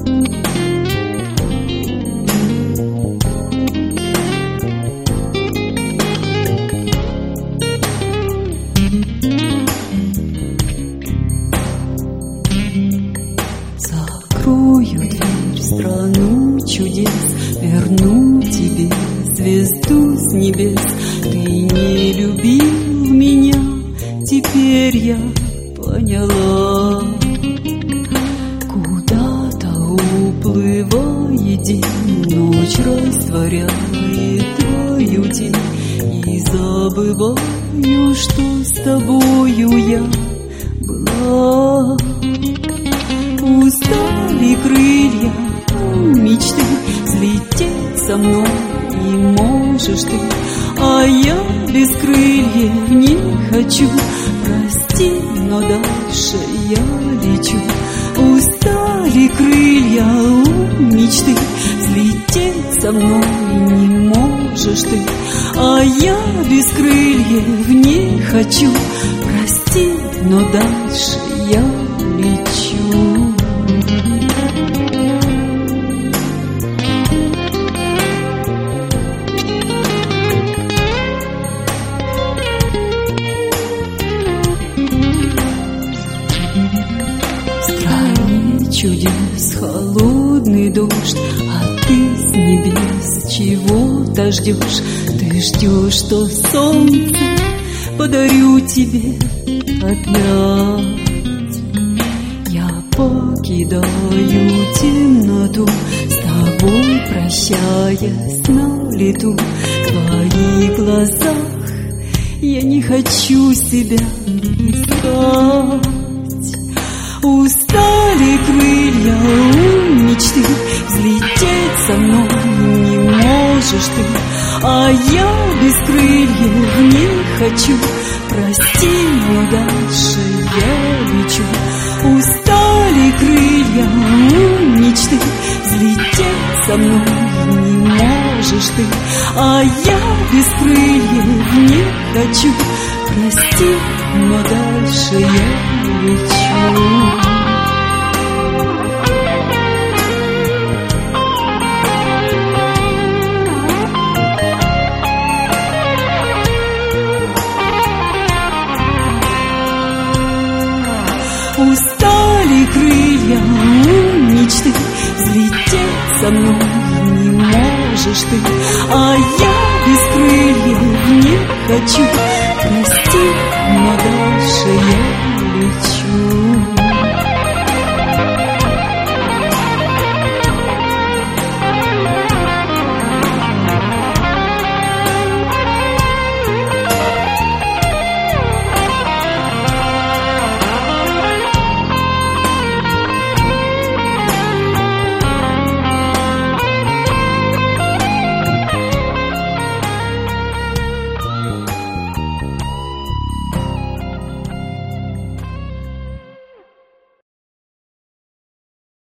Закрою дверь в страну чудес, верну тебе звезду с небес. Ты не любил меня, теперь я поняла. Куда-то уплывает день, ночь растворяет твою тень. И забываю, что с тобою я была. Устали крылья мечты взлететь со мной не можешь ты, а я без крыльев не хочу. Прости, но дальше я лечу. Устали крылья у мечты взлететь со мной не можешь ты, а я без крыльев не хочу. Прости, но дальше я лечу. Чудес, холодный дождь, а ты с небес чего-то ждешь. Ты ждешь, что солнце подарю тебе опять. Я покидаю темноту, с тобой прощаясь на лету. В твоих глазах я не хочу себя искать. Устали крылья у мечты взлететь со мной не можешь ты, а я без крыльев не хочу. Прости, но дальше я лечу. Устали крылья у мечты взлететь со мной не можешь ты, а я без крыльев не хочу. Прости, но дальше я лечу. Устали крылья у мечты взлететь со мной не можешь ты, а я без крыльев не хочу. Прости, но